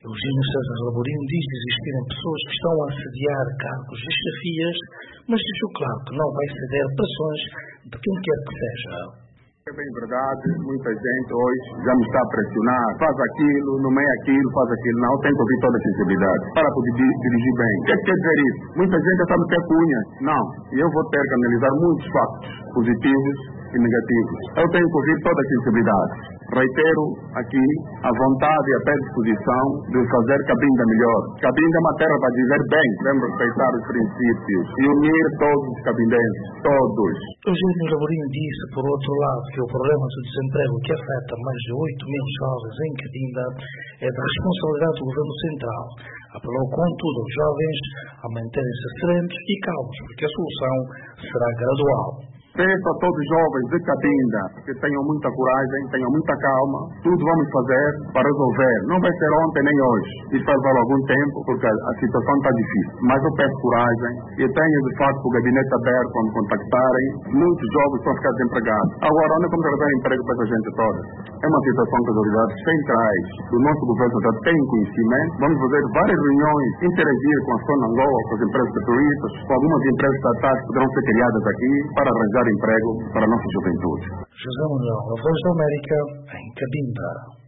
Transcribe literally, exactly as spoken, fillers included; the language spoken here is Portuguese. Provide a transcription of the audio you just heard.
Eugênio César Laborinho diz existirem pessoas que estão a assediar cargos e chefias, mas deixou claro que não vai ceder pressões de quem quer que seja. É bem verdade, muita gente hoje já me está a pressionar, faz aquilo, nomeia aquilo, faz aquilo. Não, tem que ouvir toda a sensibilidade para poder dirigir bem. O que é que quer dizer isso? Muita gente está a meter cunha. Não, eu vou ter que analisar muitos factos positivos e negativos. Eu tenho que ouvir toda a sensibilidade. Reitero aqui a vontade e a predisposição de fazer Cabinda melhor. Cabinda é uma terra para viver bem, devemos respeitar os princípios e unir todos os cabindenses, todos. Eugênio Laborinho disse, por outro lado, que o problema do desemprego que afeta mais de oito mil jovens em Cabinda é da responsabilidade do Governo Central. Apelou, contudo, aos jovens a manterem-se serenos e calmos, porque a solução será gradual. Peço a todos os jovens de Cabinda que tenham muita coragem, tenham muita calma. Tudo vamos fazer para resolver. Não vai ser ontem nem hoje. Isso faz algum tempo, porque a situação está difícil. Mas eu peço coragem. Eu tenho, de facto, o gabinete aberto para me contactarem. Muitos jovens estão a ficar desempregados. Agora, onde é que vamos arranjar emprego para essa gente toda? É uma situação que as autoridades centrais do nosso governo já têm conhecimento. Vamos fazer várias reuniões, interagir com a zona Angola, com as empresas petrolistas, com algumas empresas estatais que poderão ser criadas aqui para arranjar emprego para a nossa juventude. José Manuel, a Voz da América, em Cabinda.